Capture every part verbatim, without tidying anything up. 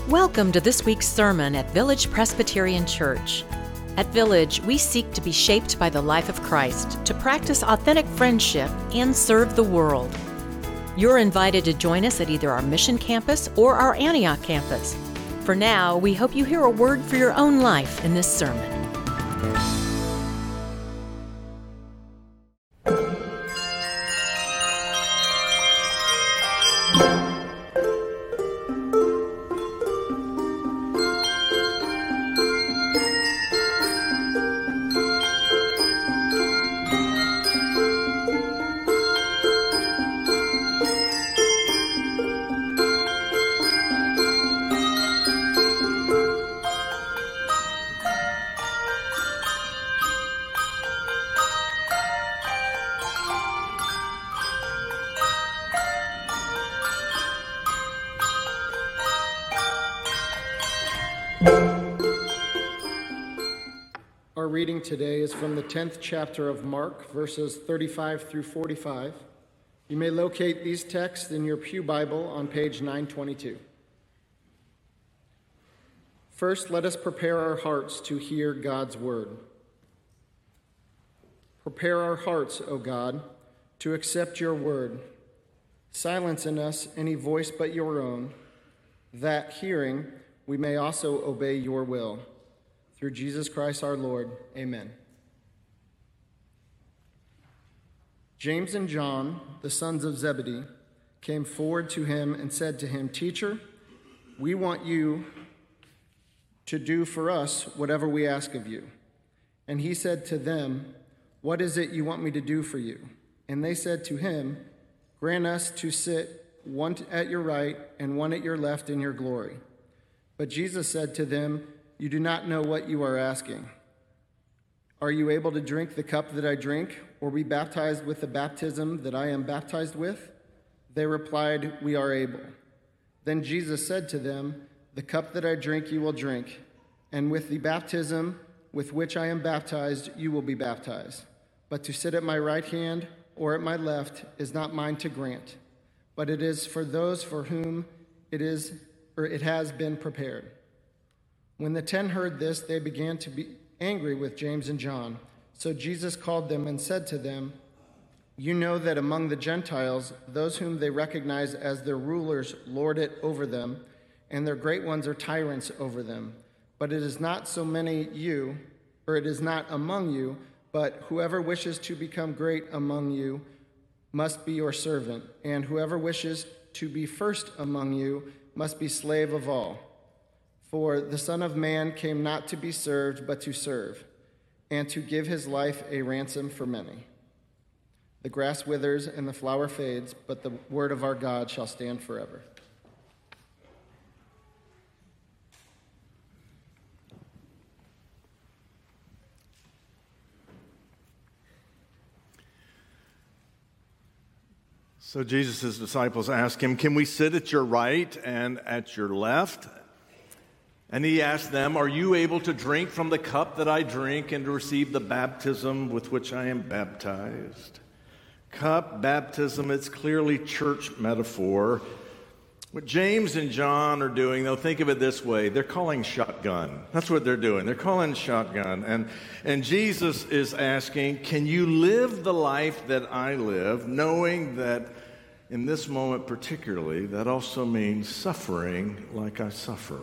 Welcome to this week's sermon at Village Presbyterian Church. At Village, we seek to be shaped by the life of Christ, to practice authentic friendship, and serve the world. You're invited to join us at either our Mission Campus or our Antioch campus. For now, we hope you hear a word for your own life in this sermon. Our reading today is from the tenth chapter of Mark, verses thirty-five through forty-five. You may locate these texts in your pew Bible on page nine twenty-two. First, let us prepare our hearts to hear God's word. Prepare our hearts, O God, to accept your word. Silence in us any voice but your own, that, hearing, we may also obey your will. Through Jesus Christ our Lord, amen. James and John, the sons of Zebedee, came forward to him and said to him, "Teacher, we want you to do for us whatever we ask of you." And he said to them, "What is it you want me to do for you?" And they said to him, "Grant us to sit one at your right and one at your left in your glory." But Jesus said to them, "You do not know what you are asking. Are you able to drink the cup that I drink, or be baptized with the baptism that I am baptized with?" They replied, "We are able." Then Jesus said to them, "The cup that I drink you will drink, and with the baptism with which I am baptized you will be baptized. But to sit at my right hand or at my left is not mine to grant, but it is for those for whom it is or it has been prepared." When the ten heard this, they began to be angry with James and John. So Jesus called them and said to them, "You know that among the Gentiles, those whom they recognize as their rulers lord it over them, and their great ones are tyrants over them. But it is not so many you, or it is not among you, but whoever wishes to become great among you must be your servant, and whoever wishes to be first among you must be slave of all. For the Son of Man came not to be served, but to serve, and to give his life a ransom for many. The grass withers and the flower fades, but the word of our God shall stand forever." So Jesus' disciples ask him, "Can we sit at your right and at your left?" And he asked them, "Are you able to drink from the cup that I drink and to receive the baptism with which I am baptized?" Cup, baptism, it's clearly church metaphor. What James and John are doing, they'll think of it this way. They're calling shotgun. That's what they're doing. They're calling shotgun. And, and Jesus is asking, can you live the life that I live, knowing that in this moment particularly, that also means suffering like I suffer?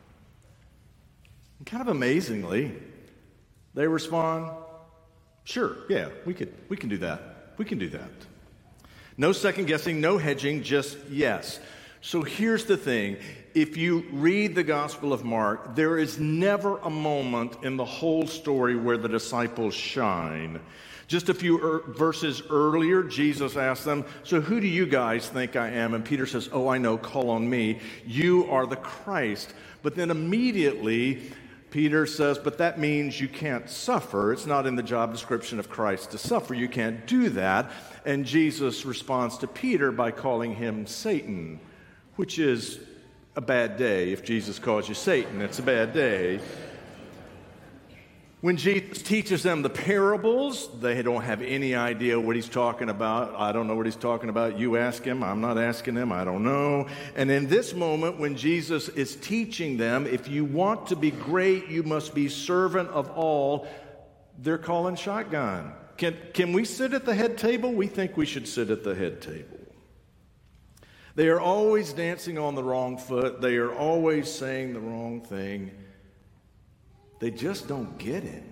Kind of amazingly, they respond, "Sure, yeah, we could, we can do that. We can do that." No second guessing, no hedging, just yes. So here's the thing. If you read the Gospel of Mark, there is never a moment in the whole story where the disciples shine. Just a few er- verses earlier, Jesus asked them, "So who do you guys think I am?" And Peter says, "Oh, I know, call on me. You are the Christ." But then immediately, Peter says, "But that means you can't suffer. It's not in the job description of Christ to suffer. You can't do that." And Jesus responds to Peter by calling him Satan, which is a bad day. If Jesus calls you Satan, it's a bad day. When Jesus teaches them the parables, they don't have any idea what he's talking about. I don't know what he's talking about. You ask him. I'm not asking him. I don't know. And in this moment, when Jesus is teaching them, if you want to be great, you must be servant of all, they're calling shotgun. Can, can we sit at the head table? We think we should sit at the head table. They are always dancing on the wrong foot. They are always saying the wrong thing. They just don't get it.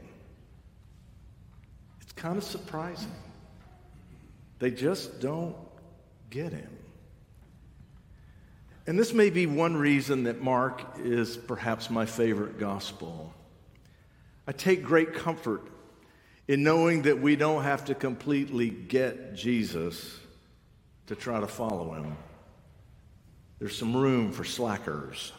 It's kind of surprising. They just don't get him. And this may be one reason that Mark is perhaps my favorite gospel. I take great comfort in knowing that we don't have to completely get Jesus to try to follow him. There's some room for slackers.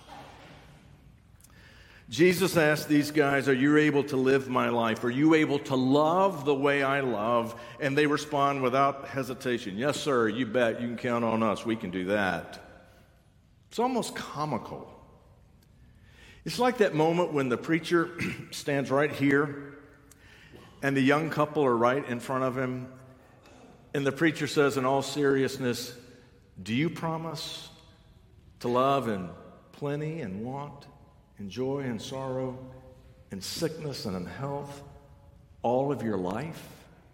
Jesus asked these guys, are you able to live my life? Are you able to love the way I love? And they respond without hesitation, yes, sir, you bet. You can count on us. We can do that. It's almost comical. It's like that moment when the preacher stands right here and the young couple are right in front of him. And the preacher says in all seriousness, do you promise to love in plenty and want, in joy and sorrow, in sickness and in health, all of your life?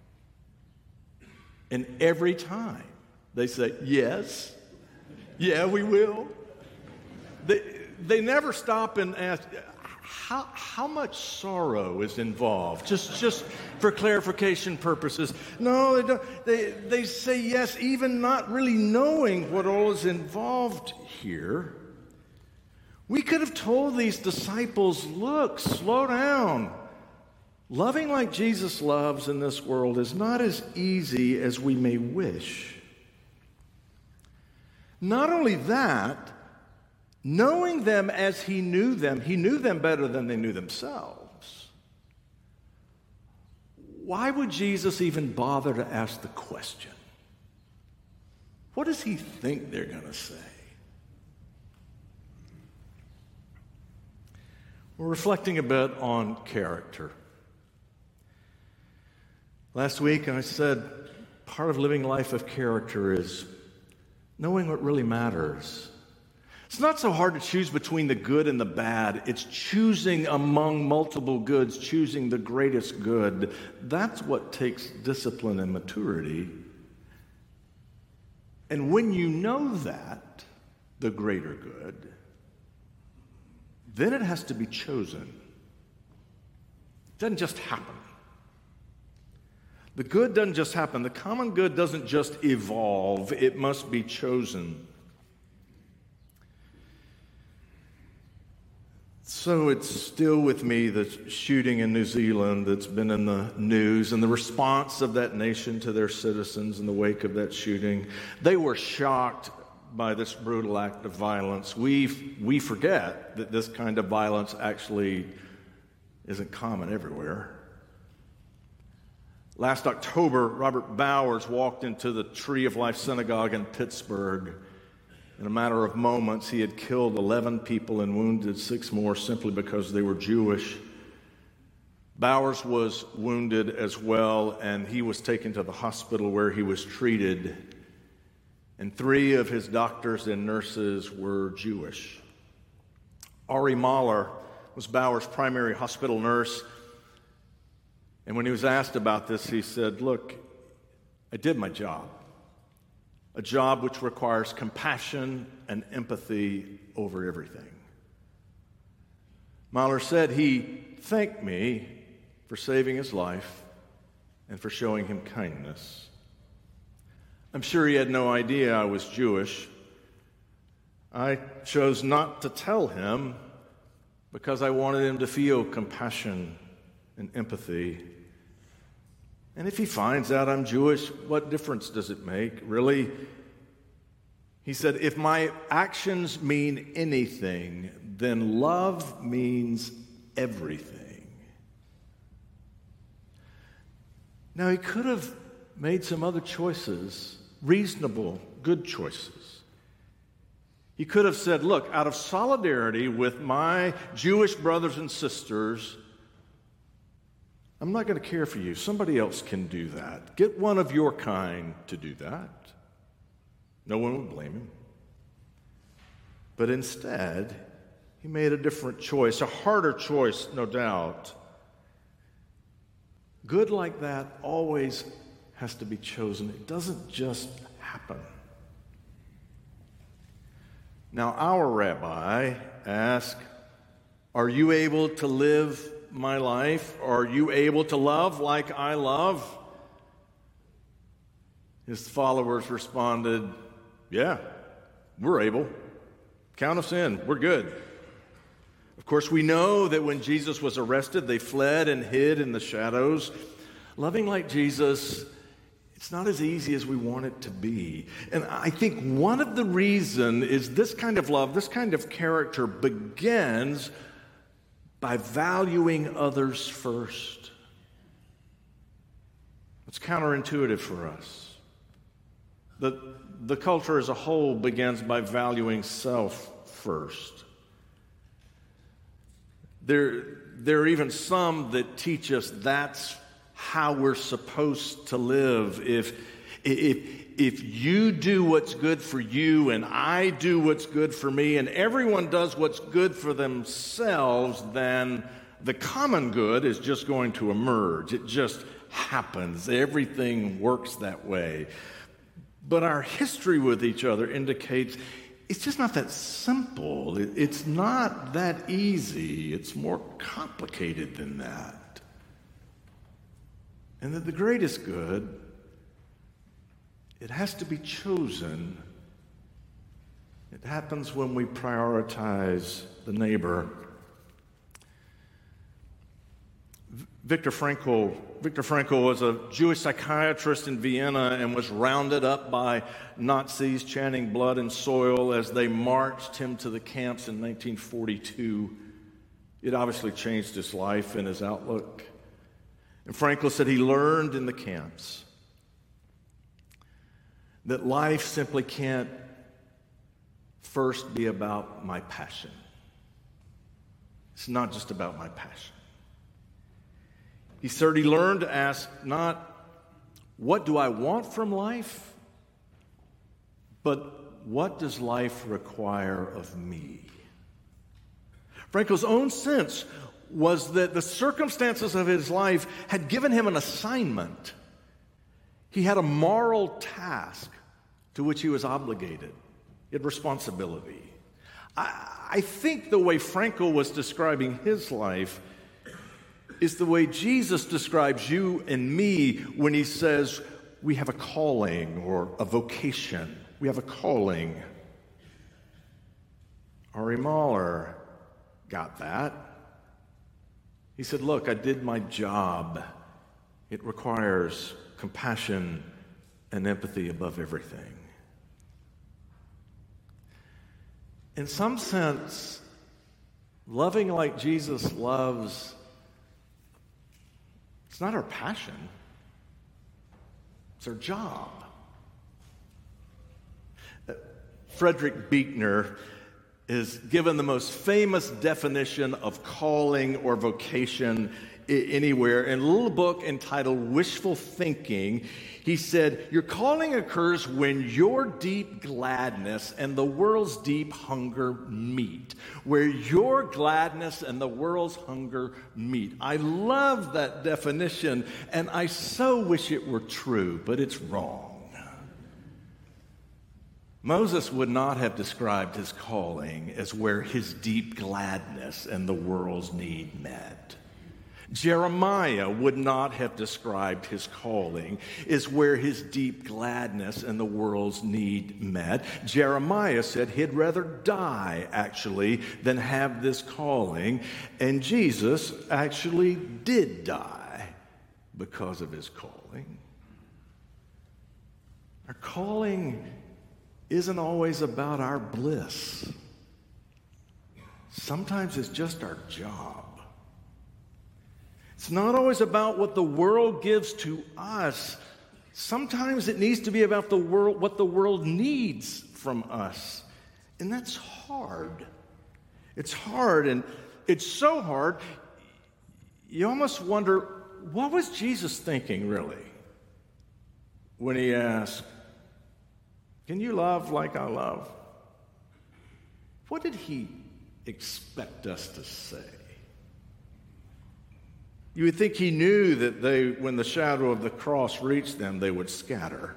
And every time they say, yes, yeah, we will. They, they never stop and ask, how, how much sorrow is involved? Just, just for clarification purposes. No, they, don't, they, they say yes, even not really knowing what all is involved here. We could have told these disciples, look, slow down. Loving like Jesus loves in this world is not as easy as we may wish. Not only that, knowing them as he knew them, he knew them better than they knew themselves. Why would Jesus even bother to ask the question? What does he think they're going to say? We're reflecting a bit on character. Last week I said part of living a life of character is knowing what really matters. It's not so hard to choose between the good and the bad. It's choosing among multiple goods, choosing the greatest good. That's what takes discipline and maturity. And when you know that, the greater good, then it has to be chosen. It doesn't just happen. The good doesn't just happen. The common good doesn't just evolve. It must be chosen. So it's still with me, the shooting in New Zealand that's been in the news and the response of that nation to their citizens in the wake of that shooting. They were shocked by this brutal act of violence. We, we forget that this kind of violence actually isn't common everywhere. Last October, Robert Bowers walked into the Tree of Life Synagogue in Pittsburgh. In a matter of moments, he had killed eleven people and wounded six more simply because they were Jewish. Bowers was wounded as well, and he was taken to the hospital where he was treated. And three of his doctors and nurses were Jewish. Ari Mahler was Bowers' primary hospital nurse. And when he was asked about this, he said, look, I did my job. A job which requires compassion and empathy over everything. Mahler said he thanked me for saving his life and for showing him kindness. I'm sure he had no idea I was Jewish. I chose not to tell him because I wanted him to feel compassion and empathy. And if he finds out I'm Jewish, what difference does it make? Really? He said, if my actions mean anything, then love means everything. Now, he could have made some other choices, reasonable, good choices. He could have said, look, out of solidarity with my Jewish brothers and sisters, I'm not going to care for you. Somebody else can do that. Get one of your kind to do that. No one would blame him. But instead, he made a different choice, a harder choice, no doubt. Good like that always has to be chosen. It doesn't just happen. Now, our rabbi asked, are you able to live my life? Are you able to love like I love? His followers responded, yeah, we're able. Count us in. We're good. Of course, we know that when Jesus was arrested, they fled and hid in the shadows. Loving like Jesus, it's not as easy as we want it to be. And I think one of the reasons is this kind of love, this kind of character begins by valuing others first. It's counterintuitive for us. The, the culture as a whole begins by valuing self first. There, there are even some that teach us that's how we're supposed to live. If, if, if you do what's good for you and I do what's good for me and everyone does what's good for themselves, then the common good is just going to emerge. It just happens. Everything works that way. But our history with each other indicates it's just not that simple. It's not that easy. It's more complicated than that. And that the greatest good, it has to be chosen. It happens when we prioritize the neighbor. Viktor Frankl, Viktor Frankl was a Jewish psychiatrist in Vienna and was rounded up by Nazis chanting blood and soil as they marched him to the camps in nineteen forty-two. It obviously changed his life and his outlook. And Frankl said he learned in the camps that life simply can't first be about my passion. It's not just about my passion. He said he learned to ask not, what do I want from life, but what does life require of me? Frankl's own sense was that the circumstances of his life had given him an assignment. He had a moral task to which he was obligated. He had responsibility. I, I think the way Frankl was describing his life is the way Jesus describes you and me when he says we have a calling or a vocation. We have a calling. Ari Mahler got that. He said, look, I did my job. It requires compassion and empathy above everything. In some sense, loving like Jesus loves, it's not our passion, it's our job. Frederick Buechner is given the most famous definition of calling or vocation anywhere. In a little book entitled Wishful Thinking, he said, your calling occurs when your deep gladness and the world's deep hunger meet. Where your gladness and the world's hunger meet. I love that definition, and I so wish it were true, but it's wrong. Moses would not have described his calling as where his deep gladness and the world's need met. Jeremiah would not have described his calling as where his deep gladness and the world's need met. Jeremiah said he'd rather die, actually, than have this calling. And Jesus actually did die because of his calling. Our calling isn't always about our bliss. Sometimes it's just our job. It's not always about what the world gives to us. Sometimes it needs to be about the world, what the world needs from us. And that's hard. It's hard, and it's so hard, you almost wonder, what was Jesus thinking, really, when he asked, can you love like I love? What did he expect us to say? You would think he knew that they, when the shadow of the cross reached them, they would scatter.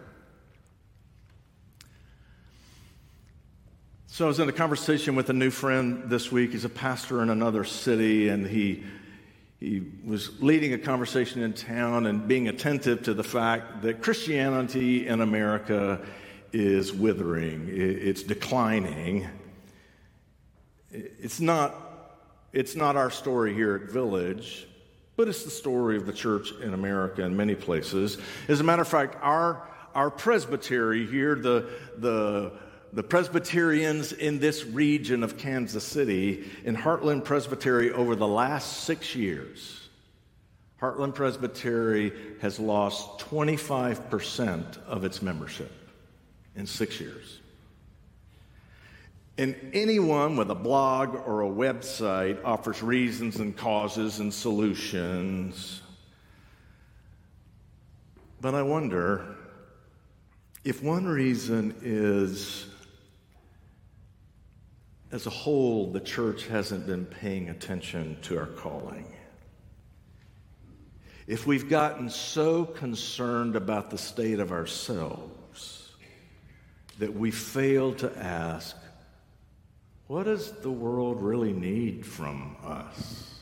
So I was in a conversation with a new friend this week. He's a pastor in another city, and he he was leading a conversation in town and being attentive to the fact that Christianity in America is withering. It's declining. It's not, it's not our story here at Village, but it's the story of the church in America in many places. As a matter of fact, our our presbytery here, the the the Presbyterians in this region of Kansas City, in Heartland Presbytery over the last six years, Heartland Presbytery has lost twenty-five percent of its membership in six years. And anyone with a blog or a website offers reasons and causes and solutions. But I wonder if one reason is, as a whole, the church hasn't been paying attention to our calling. If we've gotten so concerned about the state of ourselves that we fail to ask, what does the world really need from us?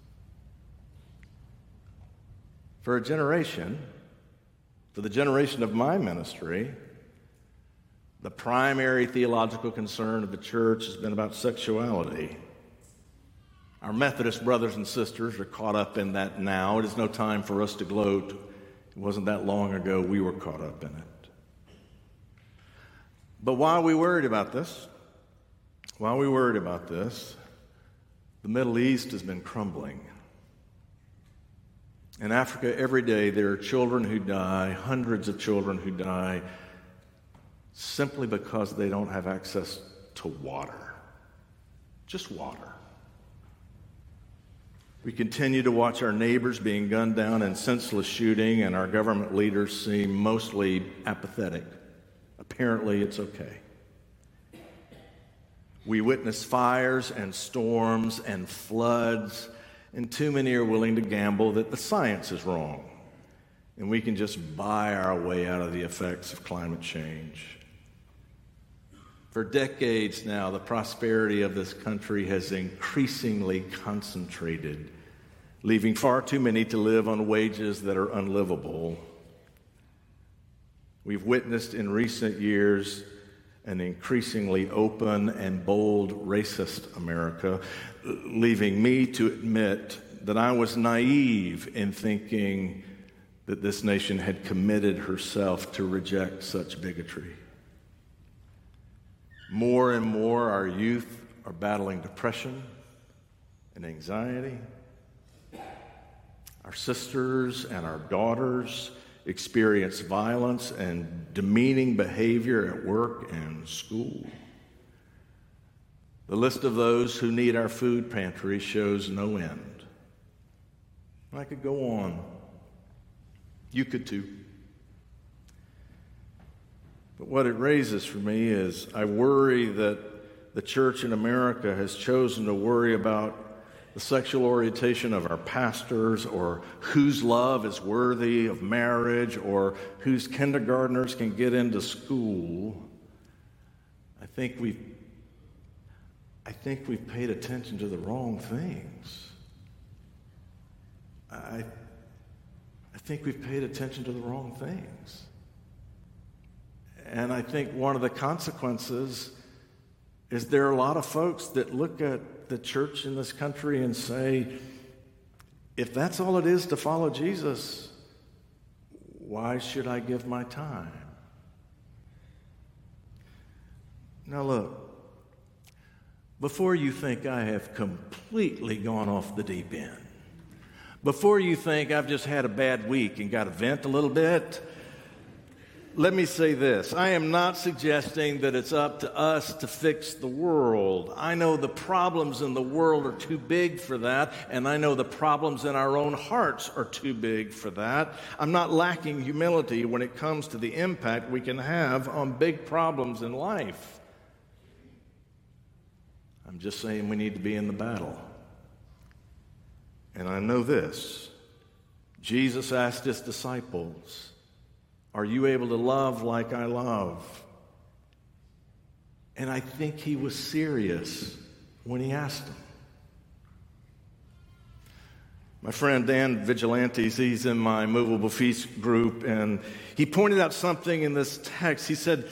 For a generation, for the generation of my ministry, the primary theological concern of the church has been about sexuality. Our Methodist brothers and sisters are caught up in that now. It is no time for us to gloat. It wasn't that long ago we were caught up in it. But why are we worried about this? Why are we worried about this? The Middle East has been crumbling. In Africa, every day there are children who die, hundreds of children who die, simply because they don't have access to water. Just water. We continue to watch our neighbors being gunned down in senseless shooting, and our government leaders seem mostly apathetic. Apparently, it's okay. We witness fires and storms and floods, and too many are willing to gamble that the science is wrong, and we can just buy our way out of the effects of climate change. For decades now, the prosperity of this country has increasingly concentrated, leaving far too many to live on wages that are unlivable. We've witnessed in recent years an increasingly open and bold racist America, leaving me to admit that I was naive in thinking that this nation had committed herself to reject such bigotry. More and more, our youth are battling depression and anxiety. Our sisters and our daughters experience violence and demeaning behavior at work and school. The list of those who need our food pantry shows no end. I could go on. You could too. But what it raises for me is I worry that the church in America has chosen to worry about the sexual orientation of our pastors, or whose love is worthy of marriage, or whose kindergartners can get into school. I think we've, I think we've paid attention to the wrong things. I, I think we've paid attention to the wrong things. And I think one of the consequences is there are a lot of folks that look at the church in this country and say, if that's all it is to follow Jesus, why should I give my time? Now look, before you think I have completely gone off the deep end, before you think I've just had a bad week and got to vent a little bit, let me say this. I am not suggesting that it's up to us to fix the world. I know the problems in the world are too big for that, and I know the problems in our own hearts are too big for that. I'm not lacking humility when it comes to the impact we can have on big problems in life. I'm just saying we need to be in the battle. And I know this. Jesus asked his disciples, are you able to love like I love? And I think he was serious when he asked them. My friend Dan Vigilantes, he's in my Movable Feast group, and he pointed out something in this text. He said,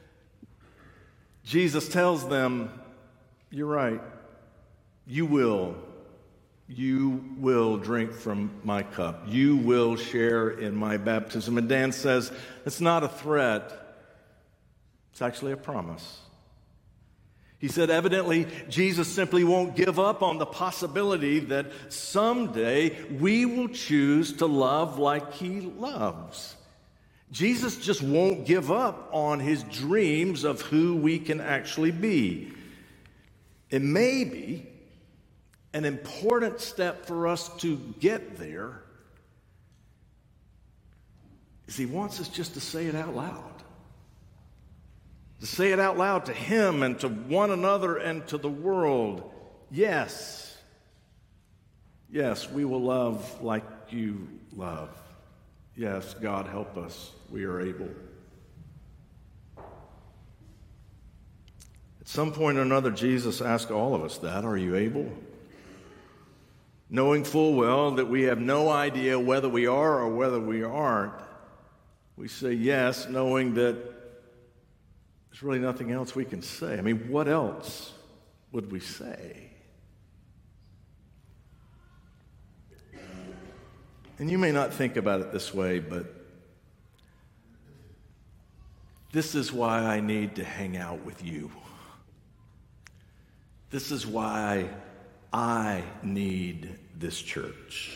Jesus tells them, you're right, you will. You will drink from my cup. You will share in my baptism. And Dan says, it's not a threat. It's actually a promise. He said, evidently, Jesus simply won't give up on the possibility that someday we will choose to love like he loves. Jesus just won't give up on his dreams of who we can actually be. It may be an important step for us to get there is he wants us just to say it out loud. To say it out loud to him and to one another and to the world. Yes. Yes, we will love like you love. Yes, God help us. We are able. At some point or another, Jesus asked all of us that. Are you able? Knowing full well that we have no idea whether we are or whether we aren't, we say yes, knowing that there's really nothing else we can say. I mean, what else would we say? And you may not think about it this way, but this is why I need to hang out with you. This is why I need this church.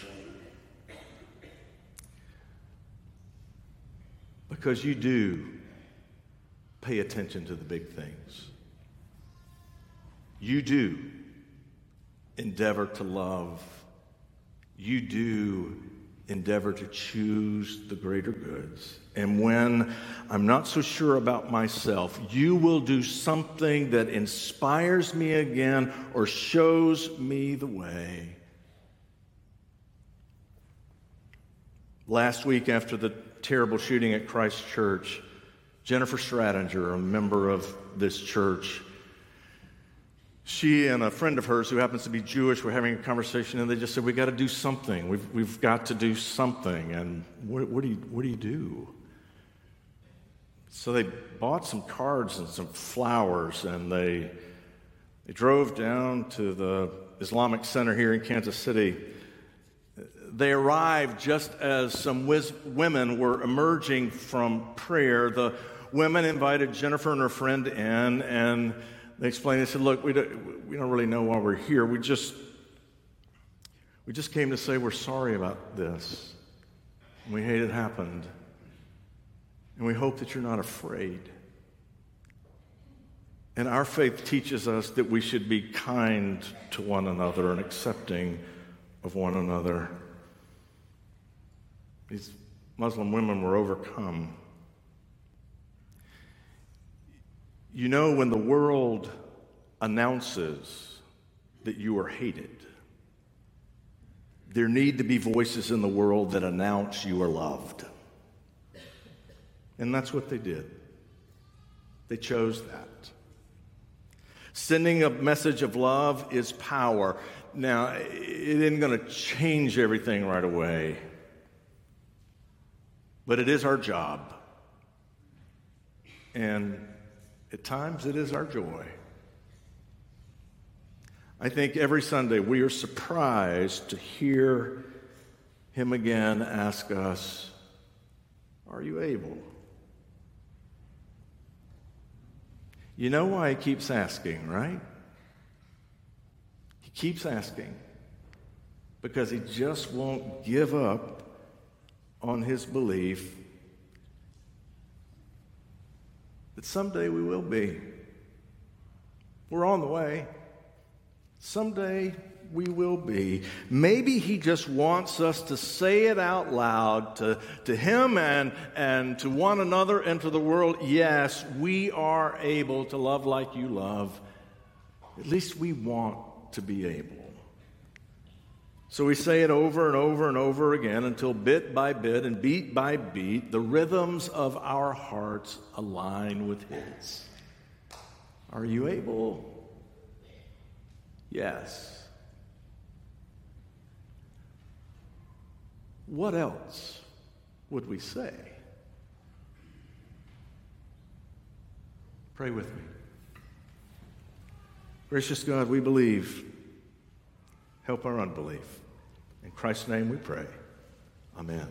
Because you do pay attention to the big things. You do endeavor to love. You do endeavor to choose the greater goods. And when I'm not so sure about myself, you will do something that inspires me again or shows me the way. Last week, after the terrible shooting at Christ Church, Jennifer Stratinger, a member of this church, she and a friend of hers who happens to be Jewish were having a conversation, and they just said, we got to do something. We've, we've got to do something. And what, what, do you, what do you do? So they bought some cards and some flowers, and they, they drove down to the Islamic Center here in Kansas City. They arrived just as some wiz- women were emerging from prayer. The women invited Jennifer and her friend in, and they explained, they said, look, we don't, we don't really know why we're here. We just, we just came to say we're sorry about this. And we hate it happened. And we hope that you're not afraid. And our faith teaches us that we should be kind to one another and accepting of one another. These Muslim women were overcome. You know, when the world announces that you are hated, there need to be voices in the world that announce you are loved. And that's what they did. They chose that. Sending a message of love is power. Now, it isn't going to change everything right away, but it is our job. And at times, it is our joy. I think every Sunday we are surprised to hear him again ask us, are you able? You know why he keeps asking, right? He keeps asking because he just won't give up on his belief that someday we will be. We're on the way. Someday we will be. Maybe he just wants us to say it out loud to, to him and, and to one another and to the world. Yes, we are able to love like you love. At least we want to be able. So we say it over and over and over again until bit by bit and beat by beat, the rhythms of our hearts align with his. Are you able? Yes. What else would we say? Pray with me. Gracious God, we believe. Help our unbelief. In Christ's name we pray. Amen.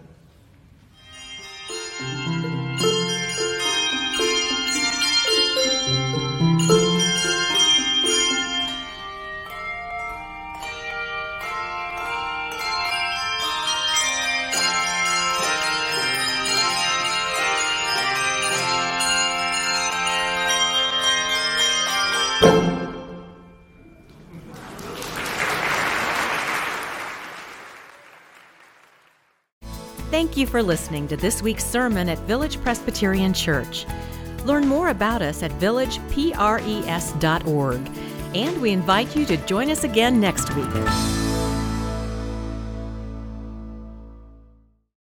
Thank you for listening to this week's sermon at Village Presbyterian Church. Learn more about us at village pres dot org, and we invite you to join us again next week.